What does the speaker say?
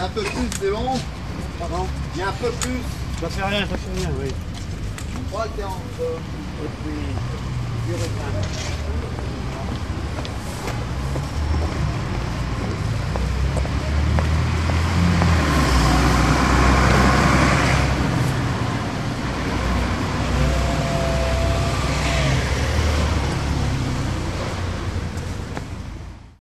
a un peu plus, c'est bon? Pardon? Il y a un peu plus. Ça fait rien, oui. Je crois que t'es entre... Et puis, du requin.